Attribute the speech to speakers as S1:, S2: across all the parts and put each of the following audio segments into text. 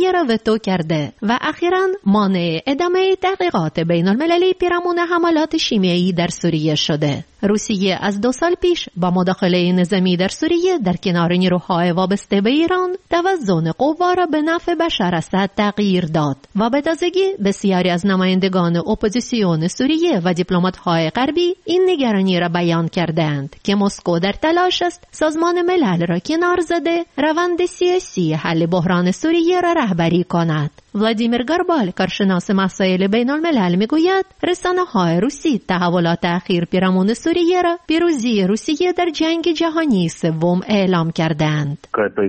S1: سوریه را وتو کرده و اخیراً مانع ادامه تحقیقات بین المللی پیرامون حملات شیمیایی در سوریه شده. روسیه از 2 سال پیش با مداخله نظامی در سوریه در کنار نیروهای وابسته به ایران توازن قوا را به نفع بشار اسد تغییر داد و به تازگی بسیاری از نمایندگان اپوزیسیون سوریه و دیپلمات‌های غربی این نگرانی را بیان کردند که مسکو در تلاش است سازمان ملل را کنار زده روند سیاسی حل بحران سوریه را رهبری کند. ولادیمیر گاربال، کارشناس مسائل بین الملل، میگوید رسانه‌های روسی تحولات اخیر پیرامون سوریه را پیروزی روسیه در جنگ جهانی سوم اعلام کردند.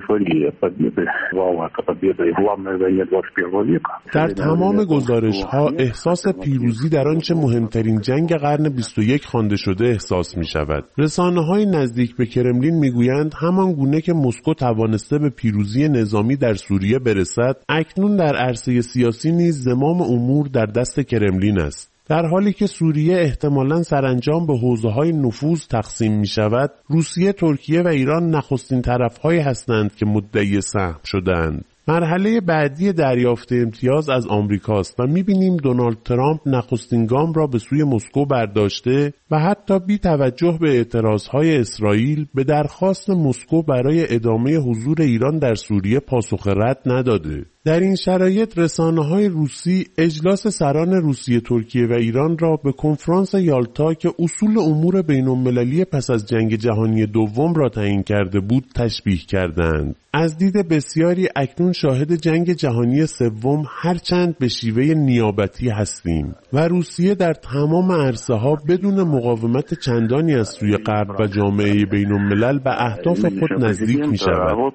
S2: در تمام گزارش‌ها احساس پیروزی در آنچه مهمترین جنگ قرن 21 خوانده شده احساس می‌شود. رسانه‌های نزدیک به کرملین میگویند همان گونه که مسکو توانسته به پیروزی نظامی در سوریه برسد، اکنون در عرصه سیاسی نیز زمام امور در دست کرملین است. در حالی که سوریه احتمالاً سرانجام به حوزه‌های نفوذ تقسیم می‌شود، روسیه، ترکیه و ایران نخستین طرف‌هایی هستند که مدعی سهم شدند. مرحله بعدی دریافت امتیاز از آمریکاست و می‌بینیم دونالد ترامپ نخستین گام را به سوی مسکو برداشته و حتی بی توجه به اعتراضهای اسرائیل به درخواست مسکو برای ادامه حضور ایران در سوریه پاسخ رد نداده. در این شرایط رسانه‌های روسی اجلاس سران روسیه، ترکیه و ایران را به کنفرانس یالتا که اصول امور بین‌المللی پس از جنگ جهانی دوم را تعیین کرده بود تشبیه کردند. از دید بسیاری اکنون شاهد جنگ جهانی سوم هرچند به شیوه نیابتی هستیم و روسیه در تمام عرصه‌ها بدون مقاومت چندانی از سوی غرب و جامعه بین‌الملل به اهداف خود نزدیک می‌شود.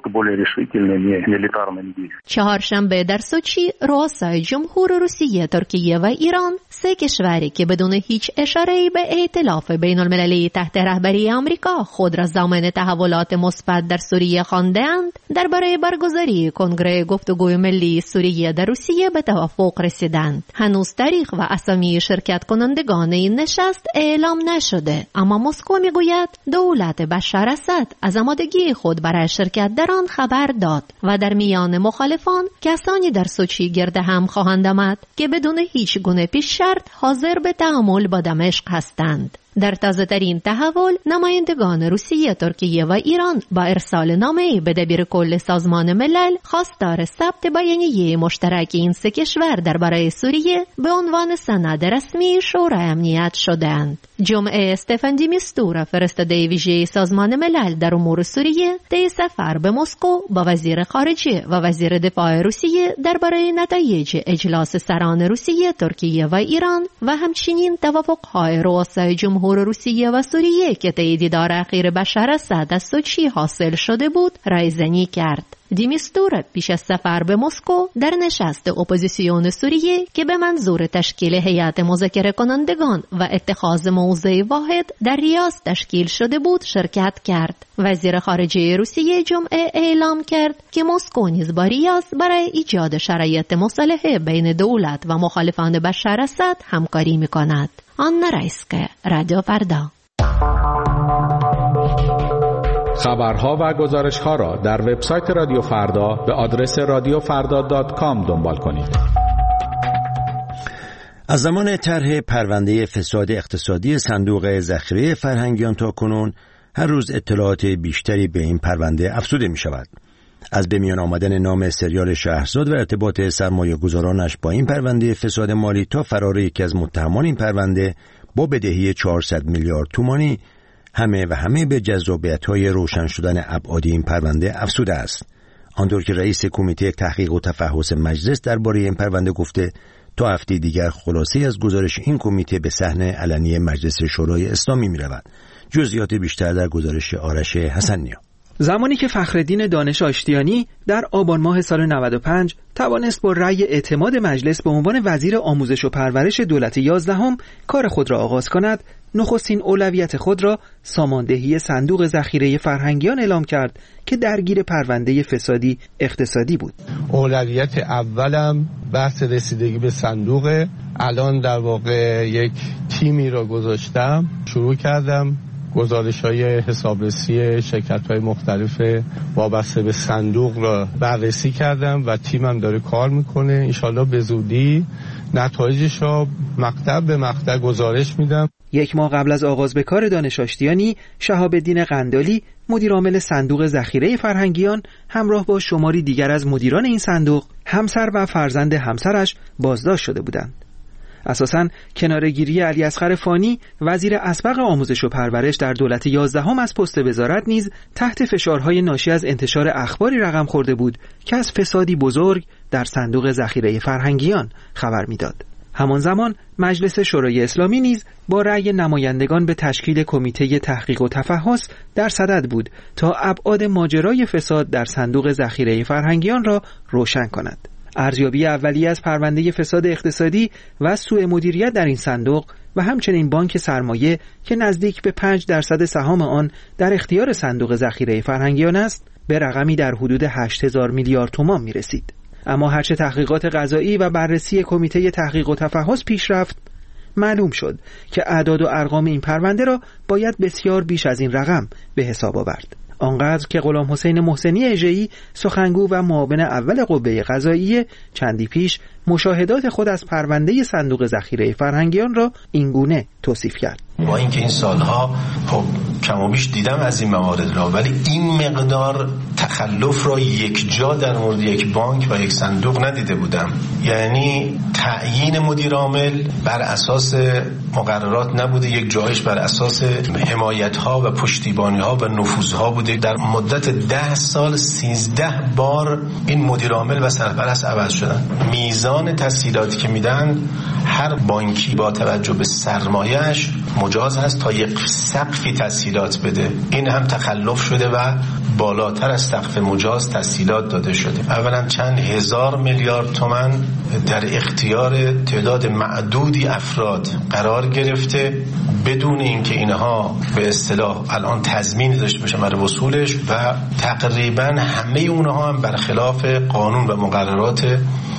S1: چهارشنبه در سوچی رؤسای جمهور روسیه، ترکیه و ایران، 3 کشوری که بدون هیچ اشاره‌ای به ائتلاف بین‌المللی تحت رهبری آمریکا خود را ضامن تحولات مثبت در سوریه خوانده‌اند، درباره برگزاری کنگره گفتگوی ملی سوریه در روسیه به توافق رسیدند. هنوز تاریخ و اسامی شرکت کنندگان این نشست اعلام نشده، اما مسکو میگوید دولت بشار اسد از آمادگی خود برای شرکت در آن خبر داد و در میان مخالفان کسانی در سوچی گرد هم خواهند آمد که بدون هیچ گونه پیش شرط حاضر به تعامل با دمشق هستند. در تازه‌ترین تحول، نمایندگان روسیه، ترکیه و ایران با ارسال نامه‌ای به دبیرکل سازمان ملل خواستار ثبت بیانیه مشترک این 3 کشور درباره سوریه به عنوان سند رسمی شورای امنیت شدند. جمعه استفان دی میستورا، فرستاده ویژه سازمان ملل در امور سوریه، طی سفر به مسکو با وزیر خارجه و وزیر دفاع روسیه درباره نتایج اجلاس سران روسیه، ترکیه و ایران و همچنین توافق‌های رؤسای جمهور روسیه و سوریه که طی دیدار اخیر بشار اسد از سوچی حاصل شده بود رایزنی کرد. دی میستورا پیش از سفر به مسکو در نشست اپوزیسیون سوریه که به منظور تشکیل هیئت مذاکره کنندگان و اتخاذ موضع واحد در ریاض تشکیل شده بود شرکت کرد. وزیر خارجه روسیه جمعه اعلام کرد که مسکو نیز با ریاض برای ایجاد شرایط مصالحه بین دولت و مخالفان بشار اسد همکاری می‌کند. آنا رایسکه، رادیو فردا.
S3: خبرها و گزارش‌ها را در وبسایت رادیو فردا به آدرس radiofarda.com دنبال کنید.
S4: از زمان طرح پرونده فساد اقتصادی صندوق ذخیره فرهنگیان تا کنون هر روز اطلاعات بیشتری به این پرونده افزوده می شود. از به میان آمدن نام سریال شهرزاد و ارتباط سرمایه‌گذارانش با این پرونده فساد مالی تا فرار یکی از متهمان این پرونده با بدهی 400 میلیارد تومانی همه به جذابیت‌های روشن شدن ابعاد این پرونده افزوده است. آنطور که رئیس کمیته تحقیق و تفحص مجلس درباره این پرونده گفته تا هفته دیگر خلاصه از گزارش این کمیته به صحن علنی مجلس شورای اسلامی می‌رود. جزئیات بیشتر در گزارش آرش حسن‌نیا.
S5: زمانی که فخرالدین دانش آشتیانی در آبان ماه سال 95 توانست با رأی اعتماد مجلس به عنوان وزیر آموزش و پرورش دولت 11 کار خود را آغاز کند، نخستین اولویت خود را ساماندهی صندوق ذخیره فرهنگیان اعلام کرد که درگیر پرونده فسادی اقتصادی بود.
S6: اولویت اولم بحث رسیدگی به صندوق. الان در واقع یک تیمی را گذاشتم، شروع کردم گزارش‌های حسابرسی شرکت‌های مختلف وابسته به صندوق را بررسی کردم و تیمم داره کار میکنه. انشالله به زودی نتایجش را مقطع به مقطع گزارش میدم.
S5: 1 ماه قبل از آغاز به کار دانش آشتیانی، شهاب‌الدین قندالی مدیرعامل صندوق ذخیره فرهنگیان همراه با شماری دیگر از مدیران این صندوق، همسر و فرزند همسرش بازداشت شده بودند. اساساً کناره‌گیری علیاصغر فانی وزیر اسبق آموزش و پرورش در دولت 11 از پست وزارت نیز تحت فشارهای ناشی از انتشار اخباری رقم خورده بود که از فسادی بزرگ در صندوق ذخیره فرهنگیان خبر میداد. همان زمان مجلس شورای اسلامی نیز با رأی نمایندگان به تشکیل کمیته تحقیق و تفحص در صدد بود تا ابعاد ماجرای فساد در صندوق ذخیره فرهنگیان را روشن کند. ارزیابی اولیه از پرونده فساد اقتصادی و سوء مدیریت در این صندوق و همچنین بانک سرمایه که نزدیک به 5% سهام آن در اختیار صندوق ذخیره فرهنگیان است، به رقمی در حدود 8000 میلیارد تومان می رسید. اما هرچه تحقیقات قضایی و بررسی کمیته تحقیق و تفحص پیش رفت، معلوم شد که اعداد و ارقام این پرونده را باید بسیار بیش از این رقم به حساب آورد. آنقدر که غلامحسین محسنی اژه‌ای، سخنگو و معاون اول قوه قضاییه، چندی پیش مشاهدات خود از پرونده صندوق ذخیره فرهنگیان را اینگونه توصیف کرد.
S7: با اینکه این سالها کم و بیش دیدم از این موارد را، ولی این مقدار تخلف را یک جا در مورد یک بانک و یک صندوق ندیده بودم. یعنی تعیین مدیر عامل بر اساس مقررات نبوده، یک جایش بر اساس حمایت ها و پشتیبانی ها و نفوذ ها بوده. در مدت 10 سال 13 بار این مدیر عامل و سرپرست عوض شدن. میزان تسهیلاتی که میدن هر بانکی با توجه به سرمایه‌اش مجاز هست تا یک سقفی تسهیلات بده. این هم تخلف شده و بالاتر از سقف مجاز تسهیلات داده شده. اولا چند هزار میلیارد تومان در اختیار تعداد معدودی افراد قرار گرفته بدون اینکه اینها به اصطلاح الان تضمین داشته باشه برای وصولش، و تقریبا همه اونها هم برخلاف قانون و مقررات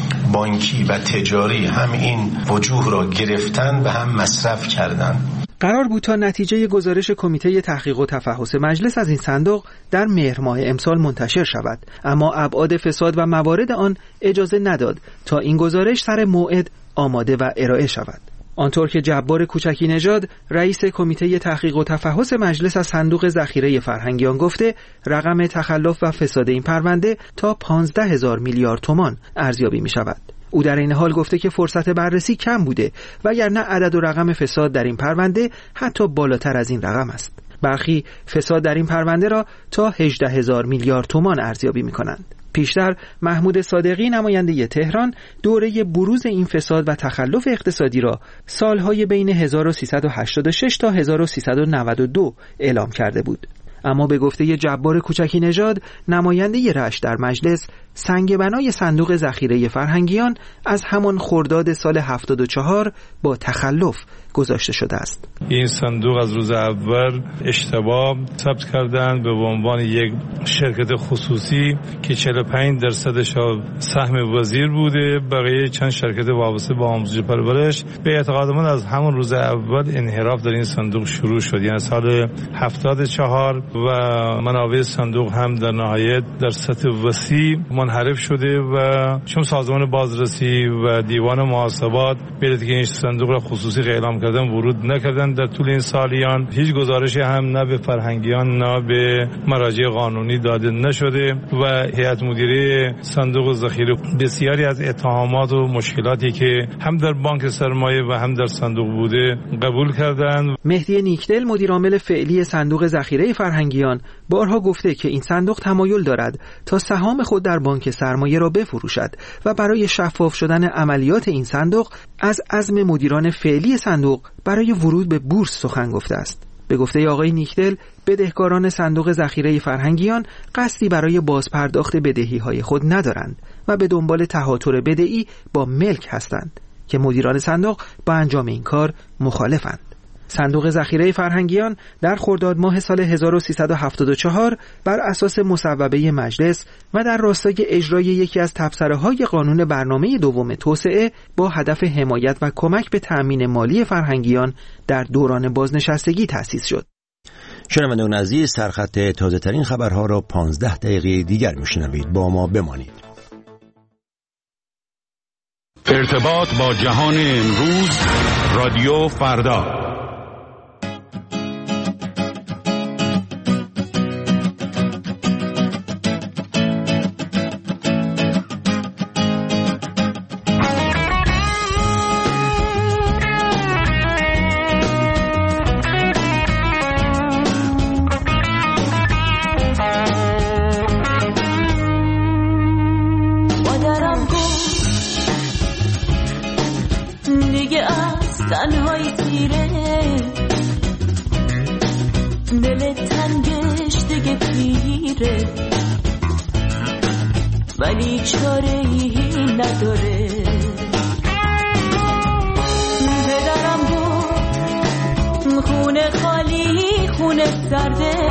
S7: بانکی و تجاری هم این وجوه را گرفتن و هم مصرف کردن.
S5: قرار بود تا نتیجه گزارش کمیته تحقیق و تفحص مجلس از این صندوق در مهر ماه امسال منتشر شود، اما ابعاد فساد و موارد آن اجازه نداد تا این گزارش سر موعد آماده و ارائه شود. آنطور که جبار کوچکی نژاد رئیس کمیته تحقیق و تفحص مجلس از صندوق ذخیره فرهنگیان گفته، رقم تخلف و فساد این پرونده تا 15000 میلیارد تومان ارزیابی می شود. او در این حال گفته که فرصت بررسی کم بوده، وگرنه عدد و رقم فساد در این پرونده حتی بالاتر از این رقم است. برخی فساد در این پرونده را تا 18000 میلیارد تومان ارزیابی می کنند. پیشتر محمود صادقی نماینده تهران دوره بروز این فساد و تخلف اقتصادی را سالهای بین 1386 تا 1392 اعلام کرده بود. اما به گفته جبار کوچکی نژاد نماینده رشت در مجلس، سنگ بنای صندوق ذخیره فرهنگیان از همان خرداد سال 74 با تخلف گذاشته شده است.
S6: این صندوق از روز اول اشتباه ثبت کردند به عنوان یک شرکت خصوصی که 45% سهم وزیر بوده، بقیه چند شرکت وابسته به آموزش و پرورش. به اعتقاد من از همون روز اول انحراف در این صندوق شروع شد. یعنی سال 74 و منابع صندوق هم در نهایت در سطح وسیع منحرف شده و چون سازمان بازرسی و دیوان محاسبات به که این صندوق را خصوصی اعلام کردن ورود نکردن در طول این سالیان، هیچ گزارشی هم نه به فرهنگیان نه به مراجع قانونی داده نشده و هیئت مدیره صندوق ذخیره بسیاری از اتهامات و مشکلاتی که هم در بانک سرمایه و هم در صندوق بوده قبول کردند.
S5: مهدی نیکدل مدیرعامل فعلی صندوق ذخیره فرهنگیان بارها گفته که این صندوق تمایل دارد تا سهام خود در بانک سرمایه را بفروشد و برای شفاف شدن عملیات این صندوق از عزم مدیران فعلی صندوق برای ورود به بورس سخن گفته است. به گفته آقای نیکدل، بدهکاران صندوق ذخیره فرهنگیان قصدی برای بازپرداخت بدهی‌های خود ندارند و به دنبال تهاتر بدهی با ملک هستند که مدیران صندوق با انجام این کار مخالفند. صندوق ذخیره فرهنگیان در خرداد ماه سال 1374 بر اساس مصوبه مجلس و در راستای اجرای یکی از تبصره‌های قانون برنامه دوم توسعه با هدف حمایت و کمک به تأمین مالی فرهنگیان در دوران بازنشستگی تأسیس شد.
S4: شنوندگان عزیز، سرخط تازه ترین خبرها را 15 دقیقه دیگر میشنوید. با ما بمانید.
S3: ارتباط با جهان امروز، رادیو فردا.
S8: تنهایی سیره دل تنگش دیگه پیره ولی چاره‌ای نداره. پدرم بود خونه خالی خونه سرده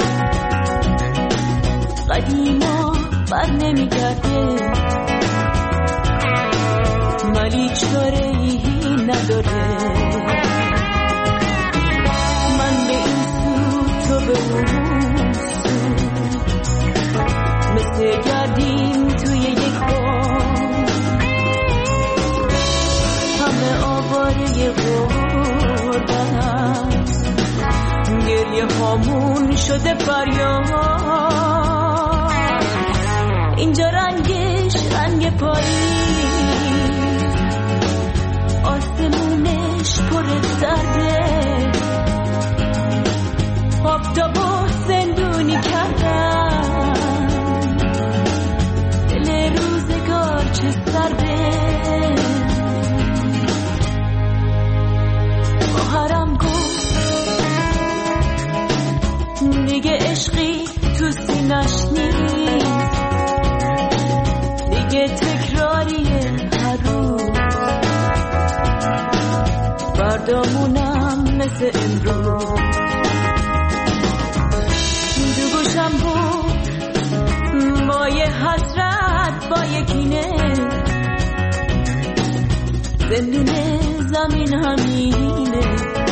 S8: قدیما بر نمیگرده ولی چاره‌ای نداره. من به این سو تو به اون سو مثل گردیم توی یک بام همه آواره غربتن گریه هامون شده فریاد. اینجا رنگش رنگ پاییز آسمونش پر درده آفتابو زندونی کردن دل روزگار چه سرده. خواهرم گفت دیگه عشقی تو سینش نیست دیگه تکراریه هر روز فردامونم مثل امروز. دو گوشم بود با یه حسرت با یه کینه زندون زمین همینه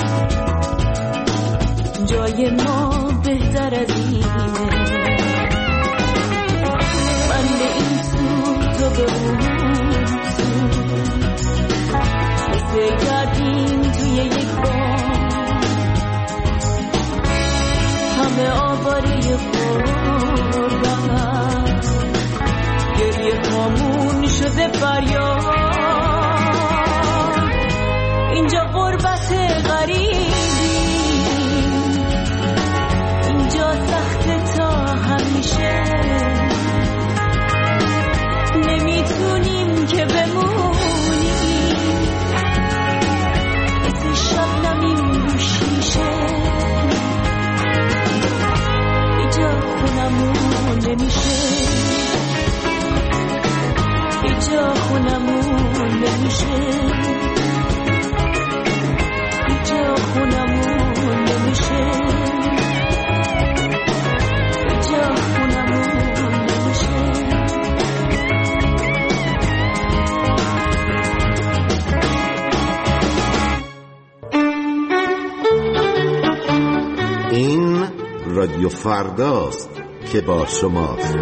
S8: جای ما بهتر از اینه. من به این سو تو به اون سو مثل گردیم توی یک بام همه آواره غربتن گریه هامون شده فریاد. اینجا غربت غریبی اینجا سخت تا همیشه نمیتونیم که بمونیم مثل شبنمیم رو شیشه اینجا خونمون نمیشه اینجا خونمون نمیشه اینجا خونمون نمیشه اینجا خونمون نمیشه.
S9: این رادیو فرداست که با شماست.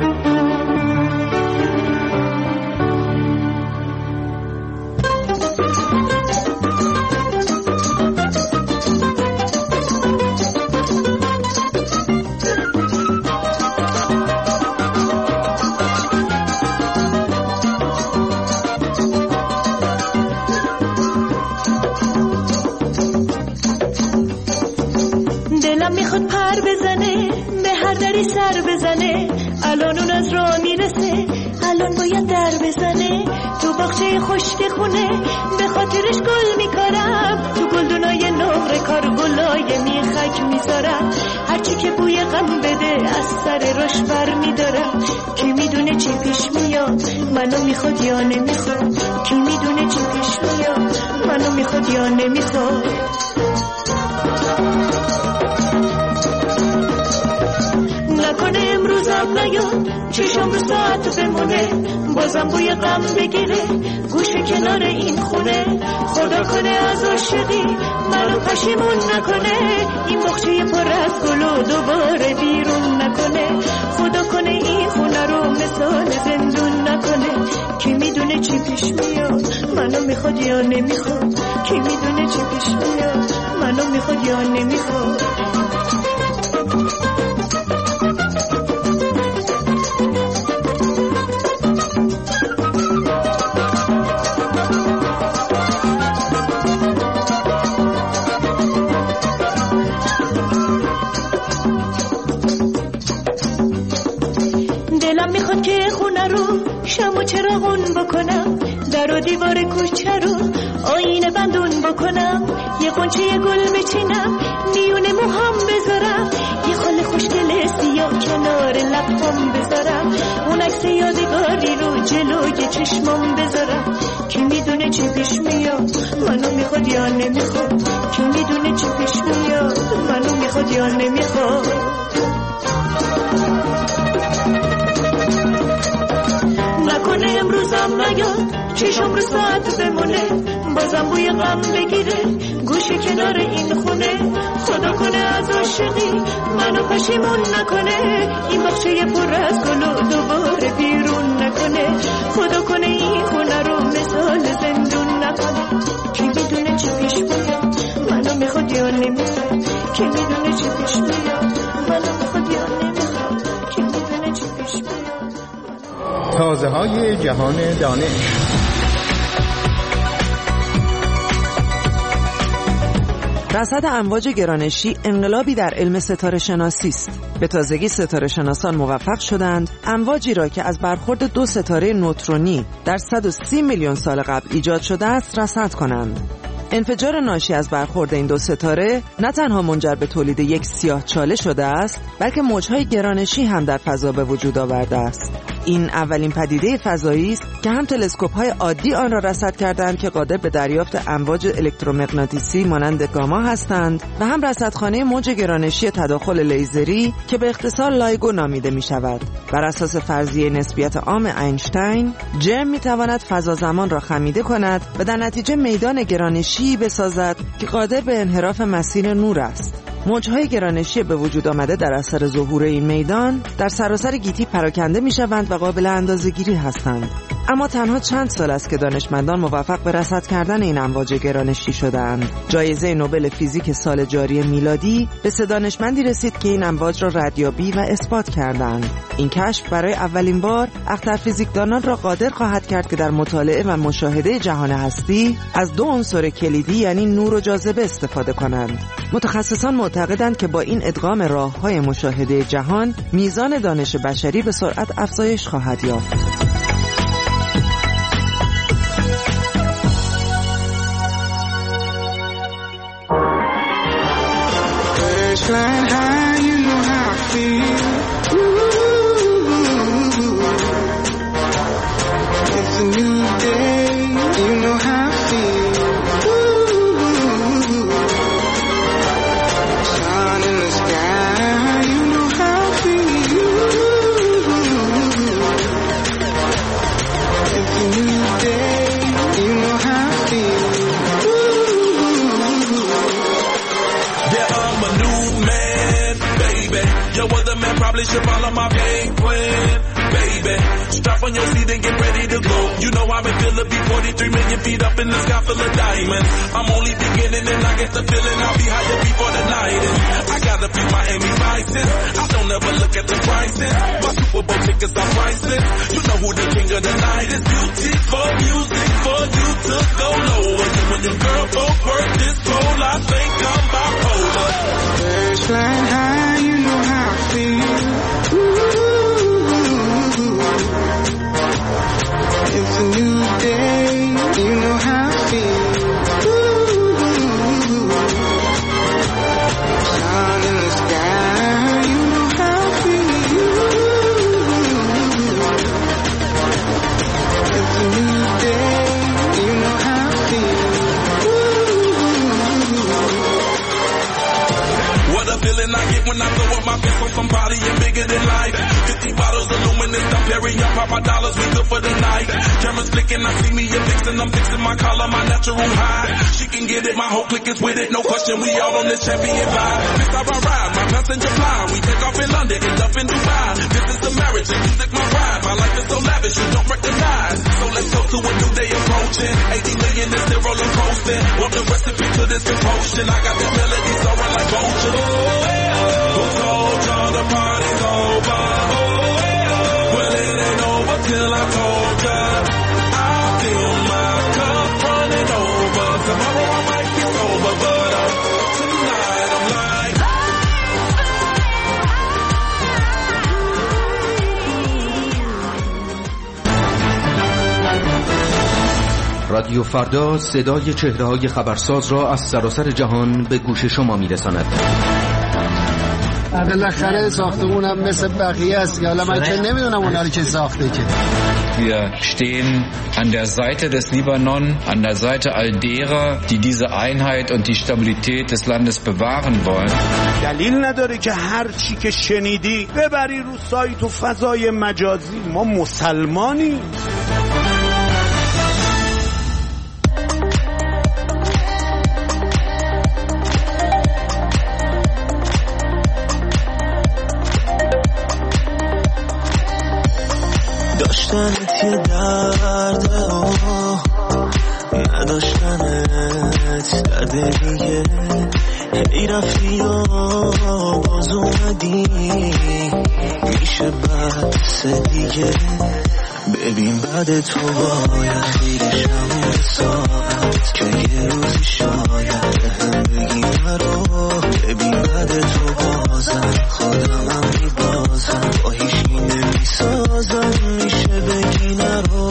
S8: سر بزنه الان اون از راه میرسه الان باید در بزنه تو باغچه خشک خونه به خاطرش گل میکارم تو گلدونای نقره کار گلای میخک میذارم هرچی که بوی غم بده از سر روش بر میدارم. کی میدونه چی پیش میاد منو میخواد یا نمیخواد کی میدونه چی پیش میاد منو میخواد یا نمیخواد. نکنه امروزم نیاد چشم رو ساعت بمونه بازم بوی غم بگیره گوشه کنار این خونه خدا کنه از عاشقی منو پشیمون نکنه، این باغچه پر از گل دوباره بیرون نکنه. خدا کنه این خونه رو مثال زندون نکنه. کی میدونه چی پیش میاد منو میخواد یا نمیخواد، کی میدونه چی پیش میاد منو میخواد یا نمیخواد. دلم میخواد که خونه رو شم و چراغون بکنم، در و دیوار کوچه رو آینه بندون بکنم، یه قنچه گل بچینم میونه موهام بذارم، یه خال خوشگل سیاه کنار لبام بذارم، اون عکس یادگاری رو جلوی چشمام بذارم. کی میدونه چی پیش میاد منو میخواد یا نمیخواد، کی میدونه چی پیش میاد منو میخواد یا نمیخواد. نکنه امروزم نیاد چشم رو ساعت بمونه، بازم بوی غم بگیره گوشه کنار این خونه. خدا کنه از عاشقی منو پشیمون نکنه، این باغچه پر از گل دوباره بیرون نکنه. خدا کنه این خونه رو مثال زندون نکنه. کی میدونه چی پیش میاد منو میخواد یا نمیخواد، کی میدونه چی پیش میاد منو میخواد یا نمیخواد، کی میدونه چی پیش میاد.
S10: تازه های جهان دانش.
S11: رصد امواج گرانشی انقلابی در علم ستاره شناسی است. به تازگی ستاره شناسان موفق شدند امواجی را که از برخورد دو ستاره نوترونی در 130 میلیون سال قبل ایجاد شده است رصد کنند. انفجار ناشی از برخورد این دو ستاره نه تنها منجر به تولید یک سیاهچاله شده است، بلکه موجهای گرانشی هم در فضا به وجود آورده است. این اولین پدیده فضایی است که هم تلسکوپ‌های عادی آن را رصد کردند که قادر به دریافت امواج الکترومغناطیسی مانند گاما هستند و هم رصدخانه موج گرانشی تداخل لیزری که به اختصار لایگو نامیده می‌شود. بر اساس فرضیه نسبیت عام اینشتین، جرم می‌تواند فضا زمان را خمیده کند و در نتیجه میدان گرانشی بسازد که قادر به انحراف مسیر نور است. موجهای گرانشی به وجود آمده در اثر ظهور این میدان در سراسر گیتی پراکنده می‌شوند و قابل اندازه‌گیری هستند. اما تنها چند سال است که دانشمندان موفق به رصد کردن این امواج گرانشی شده‌اند. جایزه نوبل فیزیک سال جاری میلادی به سه دانشمندی رسید که این امواج را ردیابی و اثبات کردند. این کشف برای اولین بار اخترفیزیکدانان را قادر خواهد کرد که در مطالعه و مشاهده جهان هستی از دو عنصر کلیدی یعنی نور و جاذبه استفاده کنند. متخصصان معتقدند که با این ادغام راه‌های مشاهده جهان میزان دانش بشری به سرعت افزایش خواهد یافت.
S12: Flying high, you know how I feel. Ooh, it's a new day, you know how I feel. Ooh, sun in the sky, you know how I feel. It's a new day, you know how I feel. Yo, other man probably should follow my game plan, baby. Strap on your seat and get ready to go. You know I've been feeling B-43 million feet up in the sky full of diamonds. I'm only beginning and I get the feeling I'll be higher before the night is. I got a few Miami Vices. I don't ever look at the prices. My Super Bowl tickets are priceless. You know who the king of the night is. Beautiful music for you to go low. And when your girl both work this pole, I think I'm bipolar. Birds flying high, you know how I feel. Ooh, it's a new day, you know how I feel. Ooh, sun in the sky, you know how I feel. It's a new day, you know how I feel. What a feeling I get when I throw up my fist on somebody and bigger than life. 50 bottles of luminous, I'm Perry, I'm Papa Dollars, we good for the night. Cameras flicking, I see me a vixen, I'm fixing my collar, my natural high. She can get it, my whole clique is with it, no question, we all on this champion vibe. This how I ride, my passenger fly, we take off in London, end up in Dubai. This is the marriage, and music my ride, my life is so lavish, you don't recognize. So let's go to a new day approaching, 80 million is still rolling coasting. Want the recipe to this devotion, I got this melody soaring like vulture. Who told y'all the party's over? Well, it ain't over till I told ya. I feel my cup running over. Tomorrow I might be sober, but tonight I'm like
S13: رادیو فردا صدای چهره‌های خبرساز را از سراسر جهان به گوش شما می‌رساند.
S14: بالاخره ساختمونم مثل بقیه است. حالا من که نمیدونم اونا رو که ساخته که.
S15: Wir stehen an der Seite des Libanon, an der Seite all derer, die diese Einheit und die Stabilität des Landes bewahren wollen.
S16: دلیل نداره که هر چی که شنیدی ببری رو سایت و فضای مجازی. ما مسلمانیم.
S17: داشتنت یه درده نداشتنت درده دیگه هی رفتی و باز اومدی میشه بس دیگه ببین بعد تو باید دیرشم به ساعت که یه روزی شاید هم بگی نرو ببین بعد تو بازم خودمم میبازم با هیچی نمیسازم میشه بگی نرو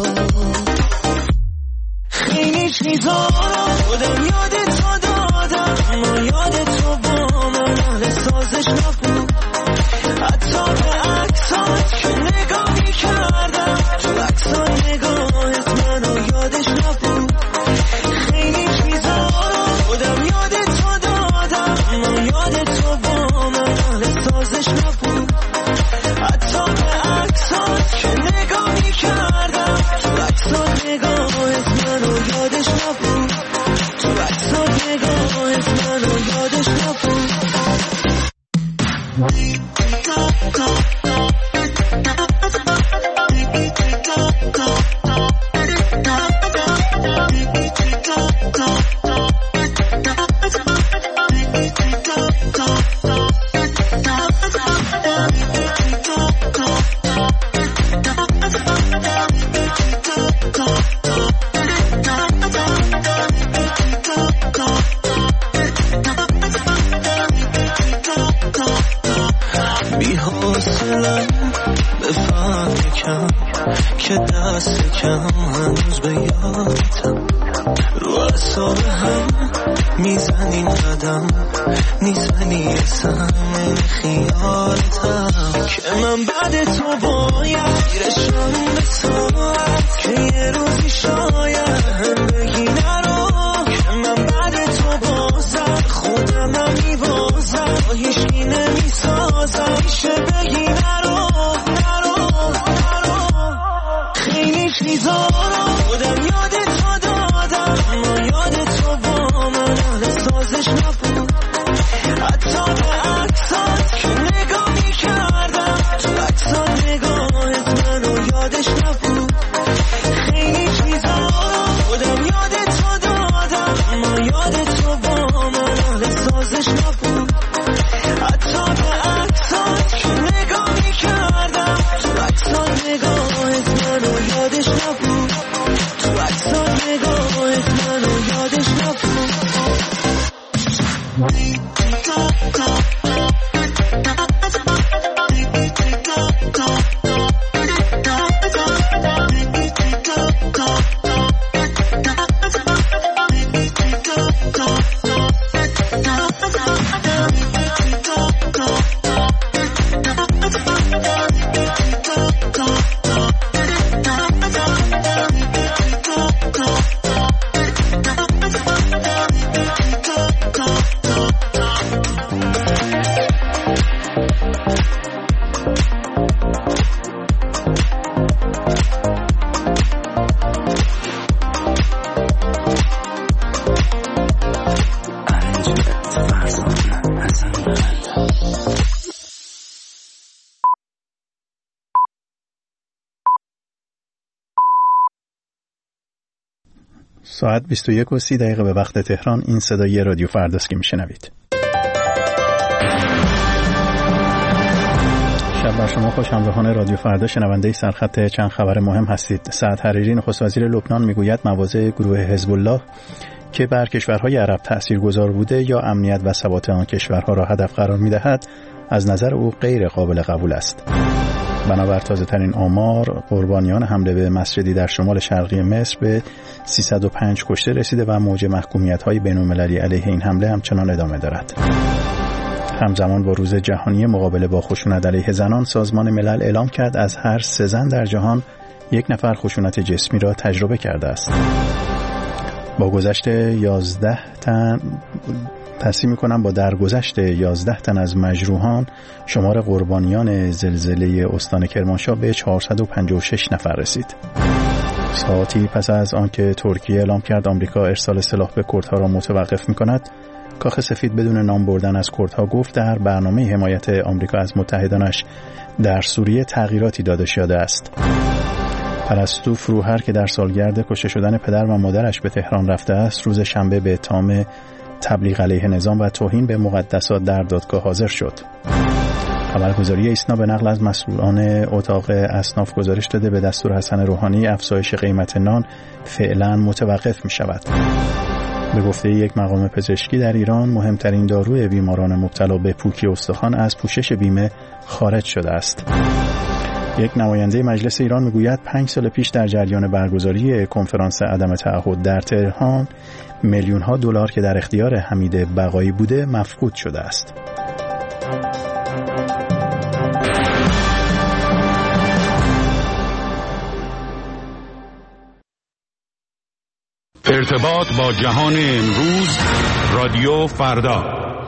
S17: خیلی چیزا خودم یاد تو دادم اما یاد تو با من اهل سازش نبود حتی به عکسات که نگاه میکردم تو عکسات نگاهت منو یادش نبود خیلی چیزا خودم یاد تو دادم اما یاد تو با من اهل سازش نبود حتی به عکسات که نگاه میکردم تو عکسات نگاهت منو یادش نبود تو عکسات نگاهت منو یادش نبود که دست کم هنوز به یادتم رو اصاب هم میزنیم قدم میزنی اصلا خیالتم که من بعد تو باید گیرشم به ساعت که یه روزی شاید هم بگی نرو که من بعد تو بازم خودمم میبازم با هیچی نمیسازم میشه بگی نرو خیلی چیزا خودم یاد تو دادم اما یاد تو با من اهل سازش نبود حتی به عکسات که نگاه میکردم تو عکسات نگاهت منو یادش نبود خیلی چیزا خودم یاد تو دادم اما یاد تو با من اهل سازش نبود حتی به عکسات که نگاه میکردم تو عکسات نگاهت منو یادش نبود تو عکسات نگاهت منو یادش نبود
S18: ساعت 21:30 به وقت تهران. این صدای رادیو فرداست که میشنوید. شب بر شما خوش. همراهان رادیو فردا شنونده سرخط چند خبر مهم هستید. سعد حریری نخست وزیر لبنان میگوید مواضع گروه حزب الله که بر کشورهای عرب تاثیرگذار بوده یا امنیت و ثبات آن کشورها را هدف قرار میدهد از نظر او غیر قابل قبول است. بنابر تازه‌ترین آمار قربانیان حمله به مسجدی در شمال شرقی مصر به 305 کشته رسیده و موج محکومیت‌های بین‌المللی علیه این حمله همچنان ادامه دارد. همزمان با روز جهانی مقابله با خشونت علیه زنان، سازمان ملل اعلام کرد از هر 3 زن در جهان 1 نفر خشونت جسمی را تجربه کرده است. با گذشت 11 تن با درگذشت 11 تن از مجروحان، شمار قربانیان زلزله استان کرمانشاه به 456 نفر رسید. ساعتی پس از آنکه ترکیه اعلام کرد آمریکا ارسال سلاح به کردها را متوقف می‌کند، کاخ سفید بدون نام بردن از کردها گفت در برنامه حمایت آمریکا از متحدانش در سوریه تغییراتی داده شده است. پرستو فروهر که در سالگرد کشته شدن پدر و مادرش به تهران رفته است، روز شنبه به اتهام تبلیغ علیه نظام و توهین به مقدسات در دادگاه حاضر شد. خبرگزاری ایسنا به نقل از مسئولان اتاق اصناف گزارش داده به دستور حسن روحانی افزایش قیمت نان فعلا متوقف می شود. به گفته یک مقام پزشکی در ایران، مهمترین داروی بیماران مبتلا به پوکی استخوان از پوشش بیمه خارج شده است. یک نماینده مجلس ایران میگوید 5 سال پیش در جریان برگزاری کنفرانس عدم تعهد در تهران میلیون‌ها دلار که در اختیار حمید بقایی بوده مفقود شده است.
S19: ارتباط با جهان امروز، رادیو فردا.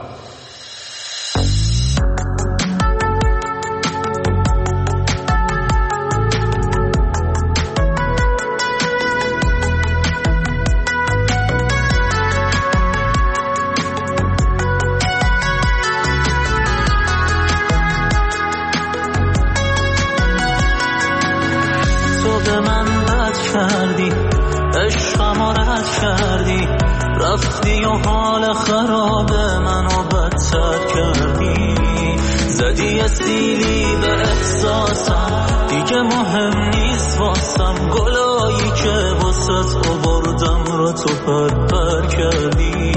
S17: رفتی و حال خراب منو بدتر کردی، زدی استیلی به احساسم، دیگه مهم نیست واسم گلایی که واسط آوردم رو تو پر کردی.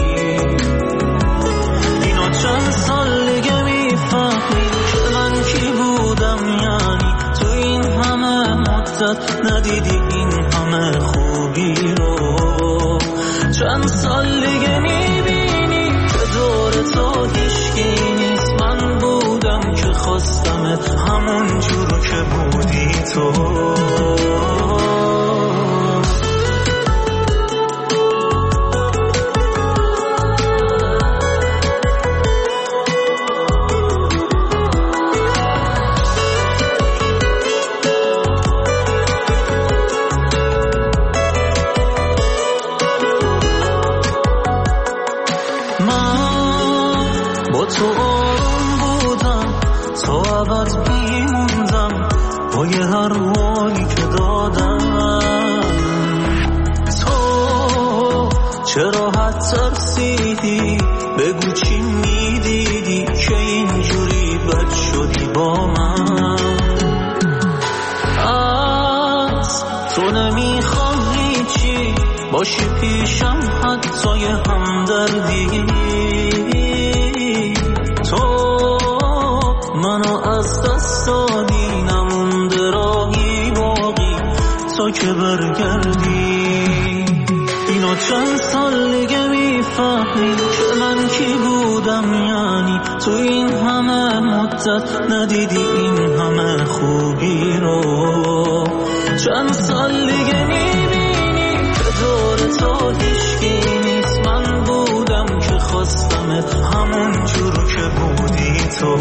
S17: اینو چند سال دیگه میفهمی که من کی بودم، یعنی تو این همه مدت ندیدی این همه خوبی رو. چند سال دیگه میبینی که دور تو هیچکی نیست، من بودم که خواستمت همون جور که بودی تو. تو آروم بودم، تو عبد میموندم با یه هر حالی که دادم. تو چرا حتی ترسیدی، بگو چی میدیدی که اینجوری بد شدی با من. از تو نمیخوام هیچی باشی پیشم، حتی یه همدردی. منو از دست دادی، نمونده راهی باقی تا که برگردی. اینو چند سال دیگه میفهمی که من کی بودم، یعنی تو این همه مدت ندیدی این همه خوبی رو. چند سال دیگه میبینی که دور تو هیچکی نیست، من بودم که خواستمت همون جور که بودی تو.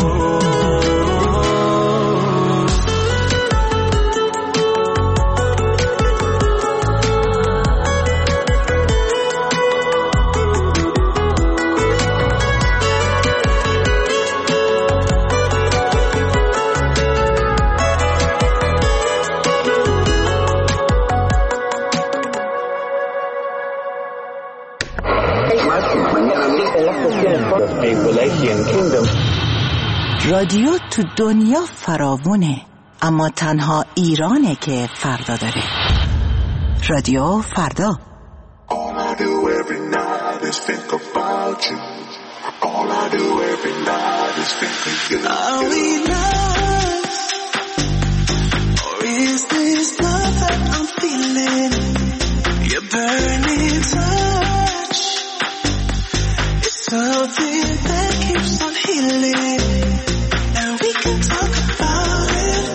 S20: رادیو تو دنیا فراوونه، اما تنها ایرانه که فردا داره. رادیو فردا.
S21: All I do every night is think about you. All I do every night is think of you.
S17: Are we lost? Or is this love that I'm feeling? Your burning touch, it's something that keeps on healing. And we can talk about it.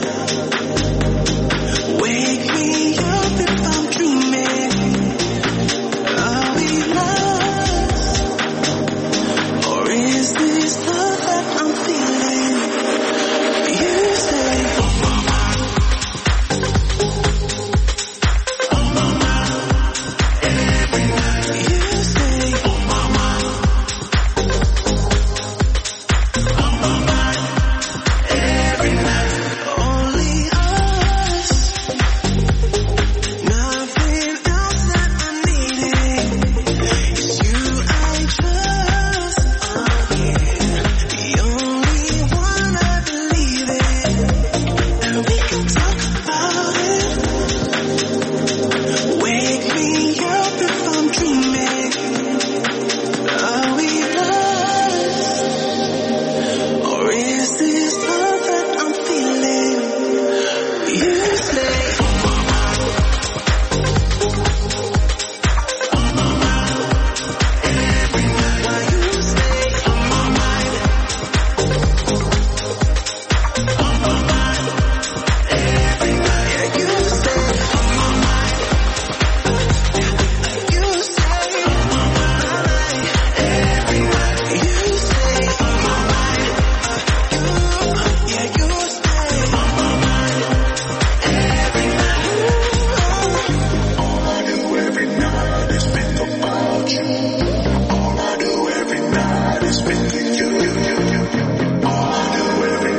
S17: Wake me up if I'm dreaming. Are we lost? Or is this love that I'm feeling? You say, oh mama, oh mama, every night. You say, oh mama, oh mama, every night. Only us, nothing else that I'm needing. It's you I trust, the only one I believe in. And we can talk about it. Wake me up if I'm dreaming. Are we lost? Or is this love that I'm feeling? You say, oh mama, oh mama, every night. Why you stay on my mind? On my mind, every night. Yeah, you stay on my mind. You stay on my mind, every night. You stay on my mind. Yeah, you stay on my mind, every night.
S21: All I do every night is think about you. All I do every night is think of you. All I do every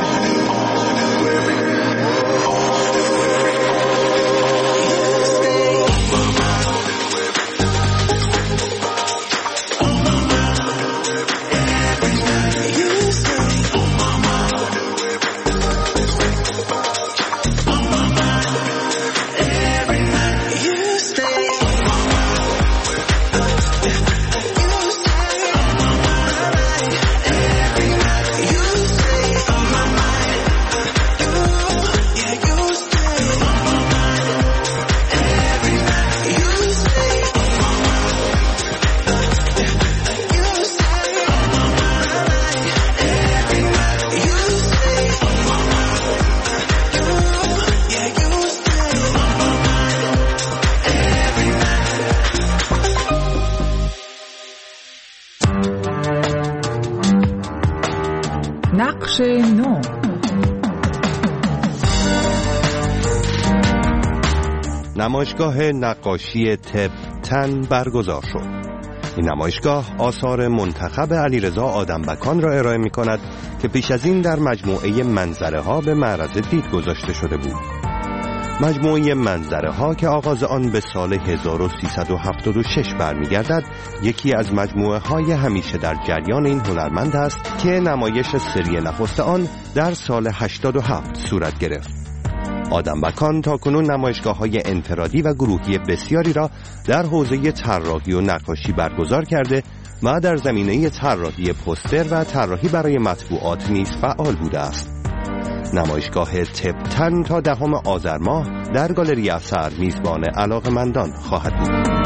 S22: نقش نو.
S23: نمایشگاه نقاشی تبتن برگزار شد. این نمایشگاه آثار منتخب علیرضا آدمبکان را ارائه می کند که پیش از این در مجموعه منظره ها به معرض دید گذاشته شده بود. مجموعه منظره ها که آغاز آن به سال 1376 برمیگردد، یکی از مجموعه های همیشه در جریان این هنرمند است که نمایش سری نخست آن در سال 87 صورت گرفت. آدمبکان تاکنون نمایشگاه‌های انفرادی و گروهی بسیاری را در حوزه طراحی و نقاشی برگزار کرده و در زمینه طراحی پوستر و طراحی برای مطبوعات نیز فعال بوده است. نمایشگاه تبتن تا 10 آذر ماه در گالری اثر میزبان علاقه‌مندان خواهد بود.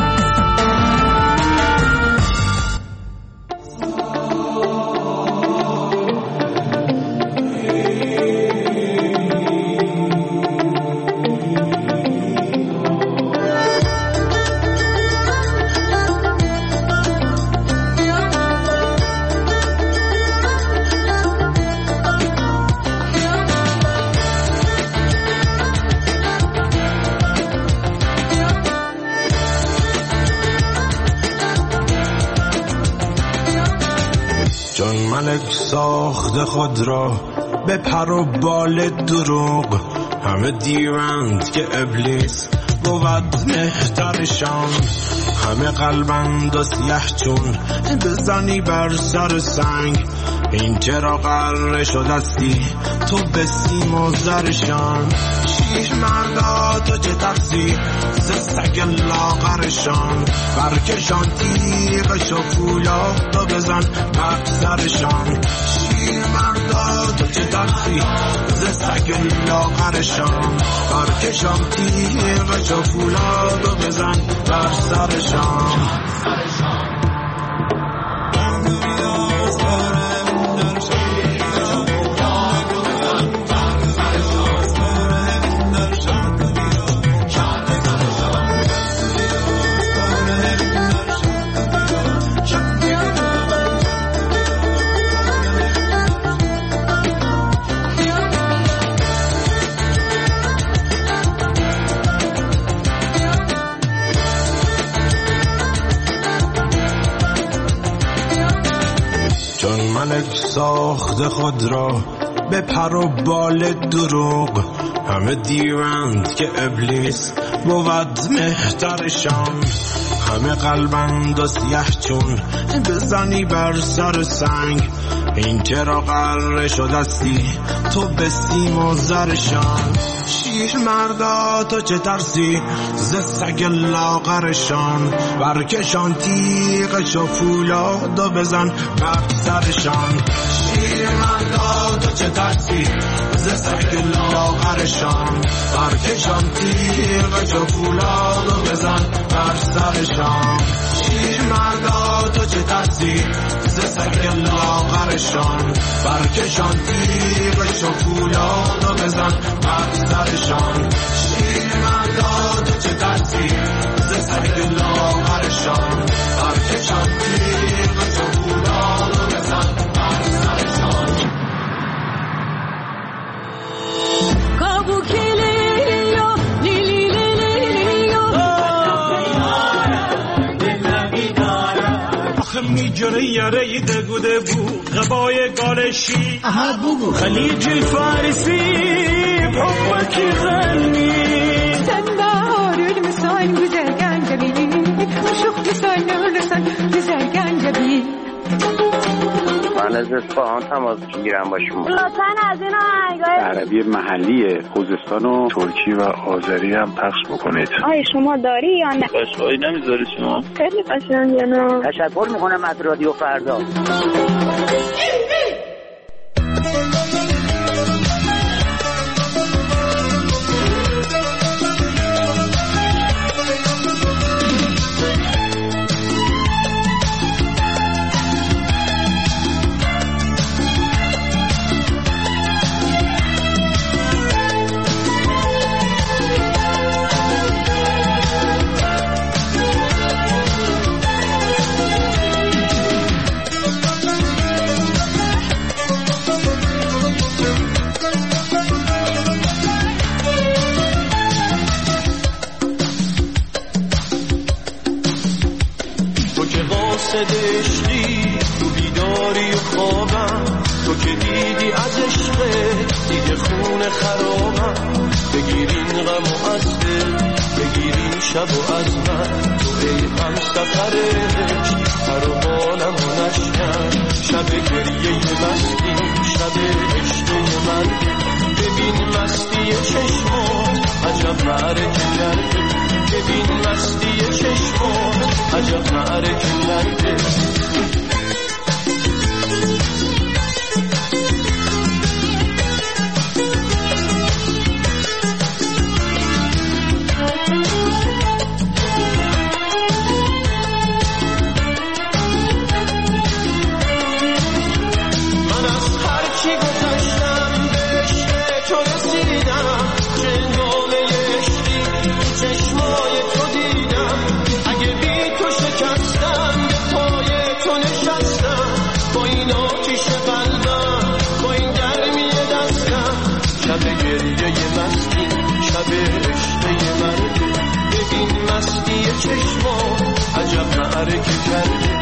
S24: ملک ساخت خود را به پر و بال دروغ، همه دیرند که ابلیس بود مهترشان. همه قلبند و سیه چون بزنی بر سر سنگ. این چرا قرار شدستی تو به سیم و زرشان. شیر مردا تو چه ترسی ز سگ لاغرشان. برکشان تیغش و فولاد و بزن بر سرشان. شیر مردا تو چه ترسی ز سگ لاغرشان. برکشان تیغش و فولاد و بزن بر سرشان. ملک ساخت خود را به پر و بال دروغ. همه دیوند که ابلیس بود مهترشان. همه قلبند و سیه چون بزنی بر سر سنگ. این چرا قرار شدستی تو به سیم و زرشان. شیر مردا تو چه ترسی ز سگ لاغرشان. برکشان تیغش و فولاد و بزن بر سرشان. شیر مردا تو چه ترسی ز سگ لاغرشان. برکشان تیغش و فولاد و بزن بر سرشان. شیر مردا تو چه ترسی ز سگ لاغرشان. برکشان تیغش و فولاد و بزن بر سرشان. شیر مردا تو چه ترسی ز سگ لاغرشان. برکشان تیغش و فولاد و بزن بر سرشان. میجره یره دگوده بو غبای گالشی خلیج الفارسی بحبك يغني
S1: سنبار المساين بزرقان جبيني وشوف مساين نورسان بزرقان جبيني.
S2: من از اصفهان تماس میگیرم با شما.
S6: لطفاً از این آهنگای
S7: عربی محلی خوزستان و ترکی و آذری هم پخش بکنید.
S6: آیا شما داری یا نه؟
S7: قشنگی نمیذاری شما؟
S6: خیلی قشنگه نه.
S2: تشکر میکنم از رادیو فردا.
S17: عشقی تو بیداری و خوابم، تو که دیدی از عشق دیگه خون خرابم. بگیرین غم و از دل، بگیرین شب و از من، تو ای هم سفرش پر و بالم و نشکن. شب گریه مستی، شب عشق من، ببین مستی چشمات عجب معرکه کرده. ببین مستی چشمات عجب معرکه کرده. مستی چشمات عجب معرکه کرده.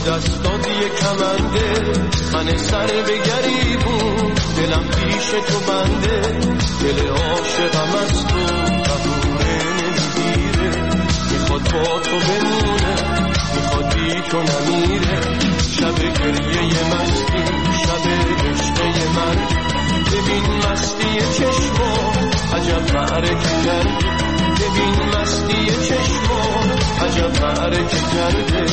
S17: دست دادی کمنده من سر به گریبون دلم پیش تو بنده دل عاشقم از تو قبوله نمیگیره میخواد با تو بمونه میخواد بی تو نمیره شب گریه مستی شب عشقه من ببین مستی چشما عجب معرکه کرده ببین مستی چشما عجب معرکه کرده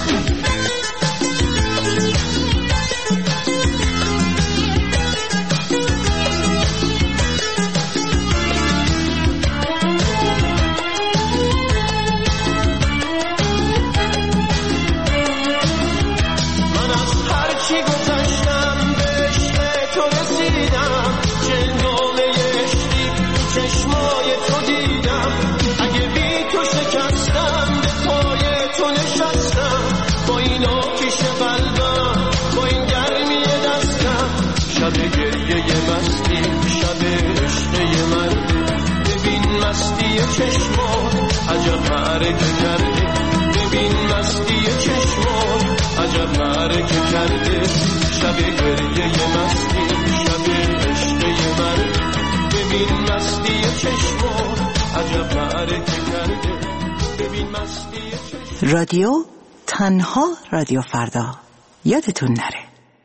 S17: چشما عجب معرکه کرده ببین مستی چشما عجب معرکه کرده شب گریه مستی شب عشقه من ببین مستی چشما عجب معرکه کرده ببین مستی چشما.
S20: رادیو تنها رادیو فردا یادتون نره.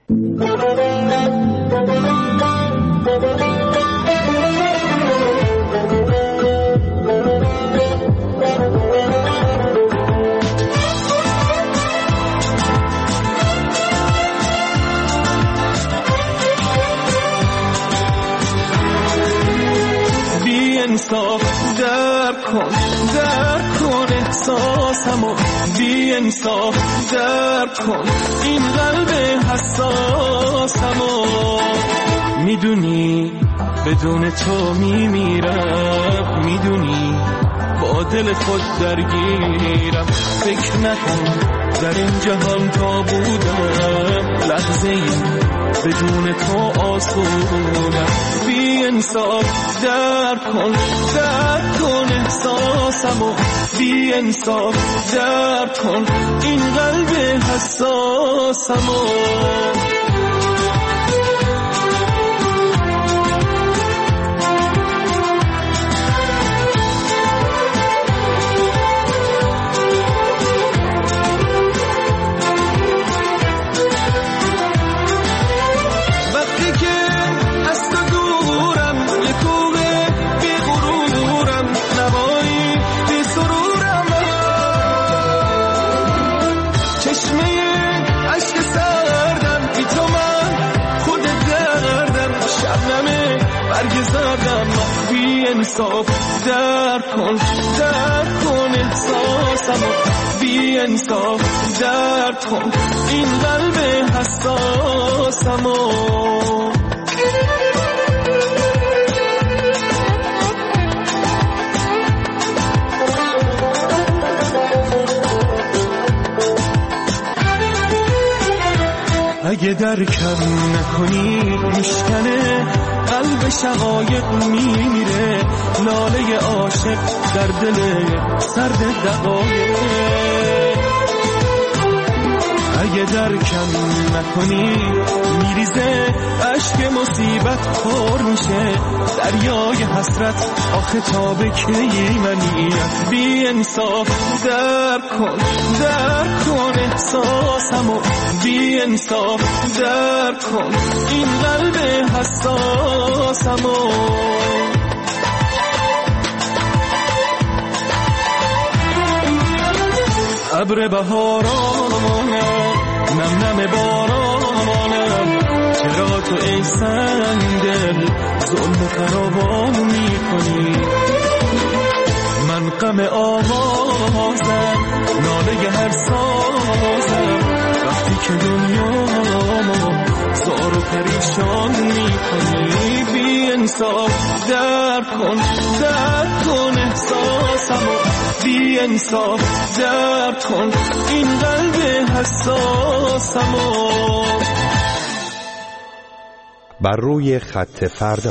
S17: انصاف درک کن احساسمو بی انصاف درک کن این قلب حساسمو میدونی بدون تو میمیرم میدونی با دل خود درگیرم فکر نکن در این جهان تا بودم لحظه ای بدون تو آسونم بی انصاف درک کن احساسمو بی انصاف درک کن این قلب حساسمو انصاف درک کن احساسمو بی انصاف درک کن این قلب حساسمو اگه درکم نکنی میشکنه قلب شقایق میمیره لاله عاشق در دل سرد دقایق اگه درکم نکنی میریزه اشک مصیبت پر میشه دریای حسرت آخه تا به کی منی بی انصاف درک کن احساسمو بی انصاف درک کن این قلب حساسمو ابر بهارانم نم بارانم چرا تو ای سنگدل ظلم فراوان میکنی من غم آوازم ناله هر سازم وقتی که دنیامو زار و پریشان میکنی بی انصاف درک کن احساسمو بی انصاف درک کن این قلب حساسمو
S23: بر روی خط فردا.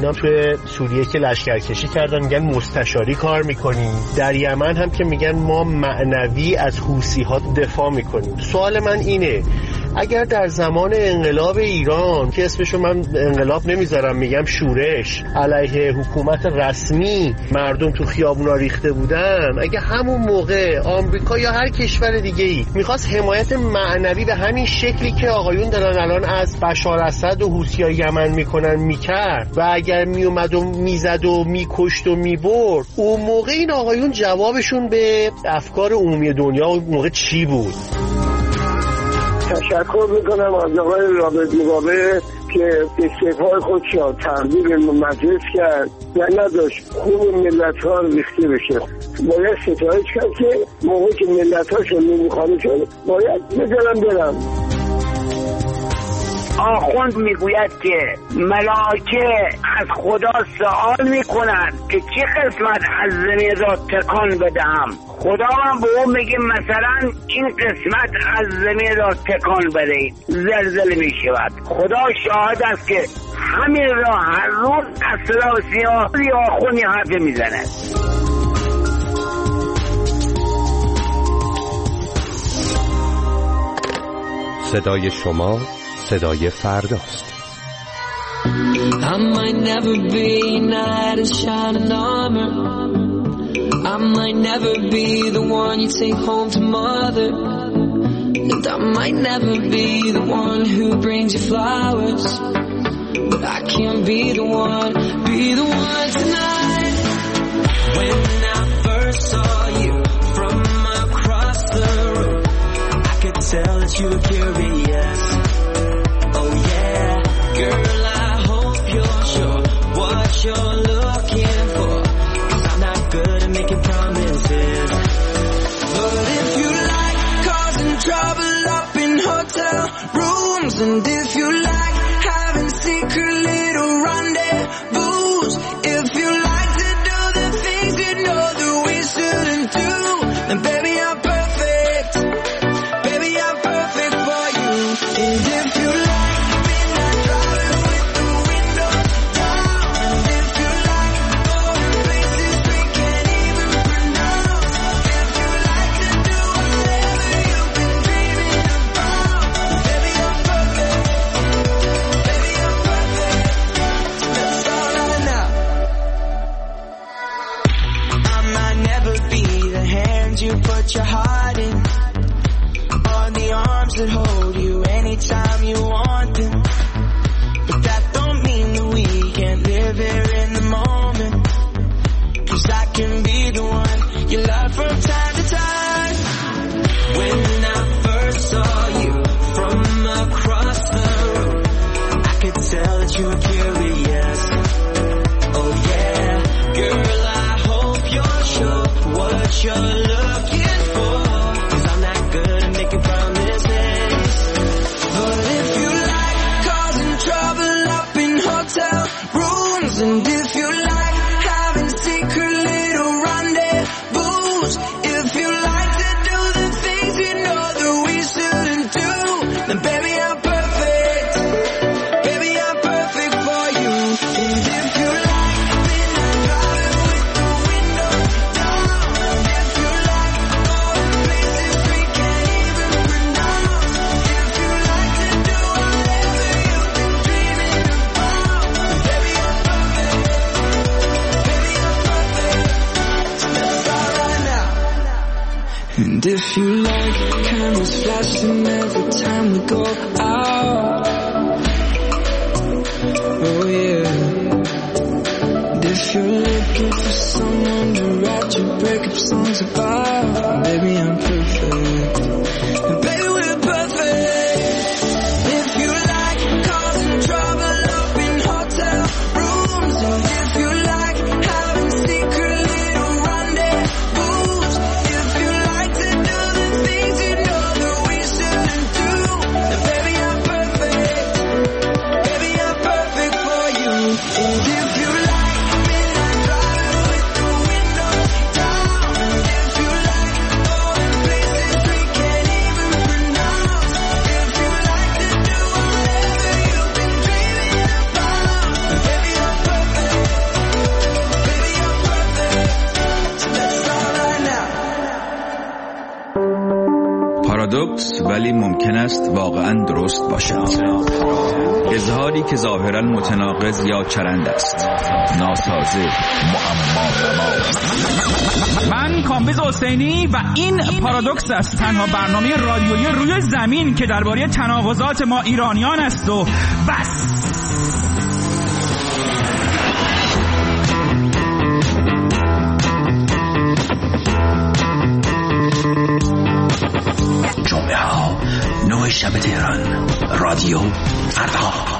S3: اینا توی سوریه که لشکرکشی کردن میگن مستشاری کار میکنیم، در یمن هم که میگن ما معنوی از حوثی ها دفاع میکنیم. سوال من اینه اگر در زمان انقلاب ایران که اسمشو من انقلاب نمیذارم میگم شورش علیه حکومت رسمی مردم تو خیابونا ریخته بودن، اگه همون موقع آمریکا یا هر کشور دیگه‌ای میخواست حمایت معنوی به همین شکلی که آقایون دارن الان از بشار اسد و حوثیای یمن میکنن میکرد و اگر میومد و میزد و میکشت و میبرد، اون موقع این آقایون جوابشون به افکار عمومی دنیا اون موقع چی بود؟
S4: تشکر میکنم از آقای رابط مقابل که استعفای خودش را تقدیم مجلس کرد و نداشت خون ملت ها ریخته بشه. باید ستایش کرد که موقعی که ملت هاشون نمیخوانه شد باید بذارم برم.
S5: آخوند میگوید که ملائکه از خدا سوال میکنند که چه قسمت از زمین را تکان بدهم. خدا هم به اون میگه مثلا این قسمت از زمین را تکان بدهید زلزله میشود. خدا شاهد است که همین را هر روز از صدا و سیاه آخوندی حرف میزند.
S23: صدای شما صدای فرداست.
S9: I might never be a knight in shining armor. I might never be the one you take home to mother. And I might never be the one who brings you flowers. But I can be the one tonight. When I first saw you from across the room, I could tell that you were curious. Girl, I hope you're sure what you're looking for, 'cause I'm not good at making promises. But if you like causing trouble up in hotel rooms, and if you like having secret little rendezvous, if you like to do the things you know that we shouldn't do, then baby I'm perfect. Baby I'm perfect for you. And if you like your heart in, or the arms that hold you anytime you want them. But that don't mean that we can't live here in the moment, 'cause I can be the one you love from time to time. When I first saw you from across the room, I could tell that you were curious. Oh yeah, girl, I hope you're sure what you're looking for, 'cause I'm not good at making promises. But if you like causing trouble up in hotel rooms, and if you like having secret little rendezvous, if you like to do the things you know that we shouldn't do, then baby I'm perfect. Baby I'm perfect for you. And if you like midnight driving with the window down, and if you like going places we can't even pronounce, if you like to do whatever you've been dreaming about, then baby I'm perfect. Baby I'm perfect. So let's start right now. And if you like candles flashing every time we go out, oh yeah. And if you're looking for someone to write your breakup songs about, baby I'm perfect. And baby we're perfect. If you like causing trouble up in hotel rooms, and if you like having secret little rendezvous, if you like to do the things you know that we shouldn't do, then baby I'm perfect. Baby I'm perfect for you. And if you like midnight driving with the window down, and if you like
S15: پارادوکس ولی ممکن است واقعا درست باشد. اظهاری که ظاهرا متناقض یا چرند است، ناسازه، معما.
S8: من کامبیز حسینی و این پارادوکس است، تنها برنامه رادیویی روی زمین که درباره تناقضات ما ایرانیان است و بس.
S10: جمعه ها 9 شب تهران، رادیو فردا.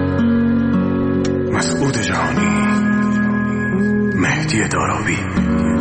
S21: مسعود جهانی، مهدی داراوی.